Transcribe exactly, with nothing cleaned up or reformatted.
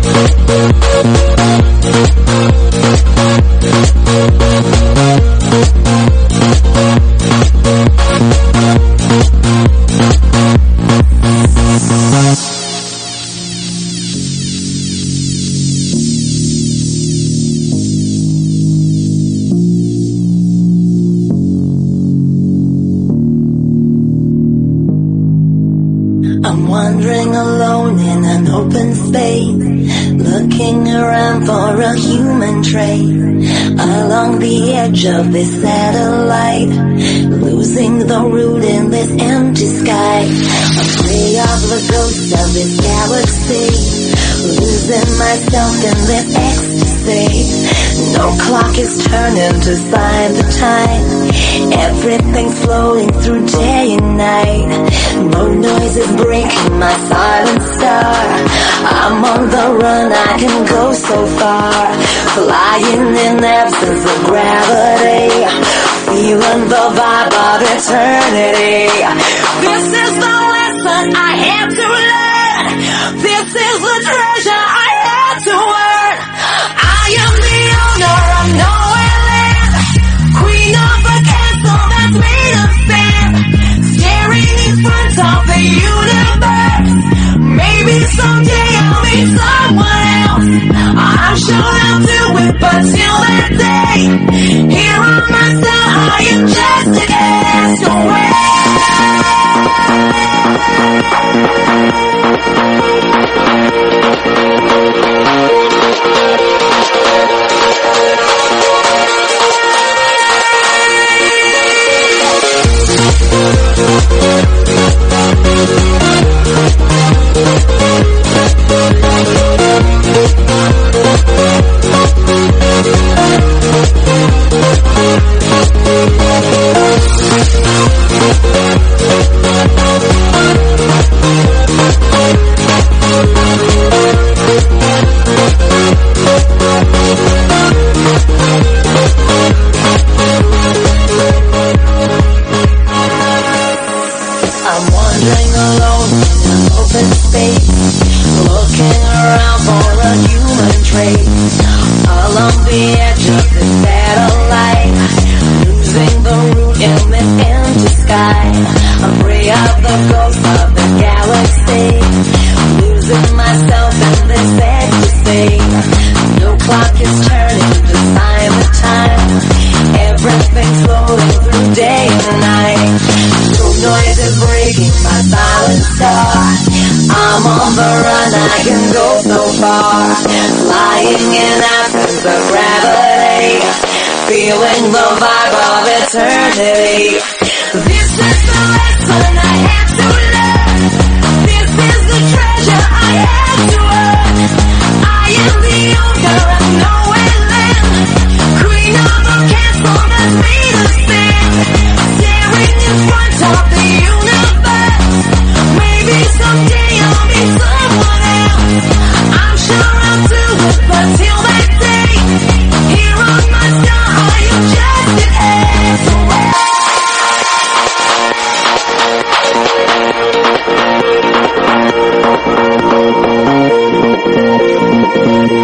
I'm wandering alone in an open space, looking around for a human trace. Along the edge of this satellite, losing the route in this empty sky. I'm free of the ghost of this galaxy, losing myself in this ecstasy. No clock is turning to sign the time. Everything's flowing through day and night. No noise is breaking my silent star. I'm on the run, I can go so far, flying in absence of gravity, feeling the vibe of eternity. This is the lesson I had to learn. This is the treasure I had to earn. I am the owner of nowhere land, queen of a castle that's made of sand, staring in front of the universe. Maybe someday I'll meet someone else. I'm sure I'll do it, but till that day, here on my side, I am just a castaway. I'm wandering alone in an open space, looking around for a human trace. Along the edge of the satellite, losing the route in this empty sky. I'm free of the ghost of the galaxy, losing myself in this ecstasy. No clock is turning to sign the time. Everything's flowing through day and night. No noise is breaking my silent star. I'm on the run, I can go so far, flying in absence of gravity, feeling the vibe of eternity. This is the lesson I had to learn. This is the treasure I had to earn. I am the owner of nowhere land, queen of a castle that's made of sand, staring in front of the universe. Maybe someday I'll meet someone else. I'm sure I'll do it, but till that day, here on my side,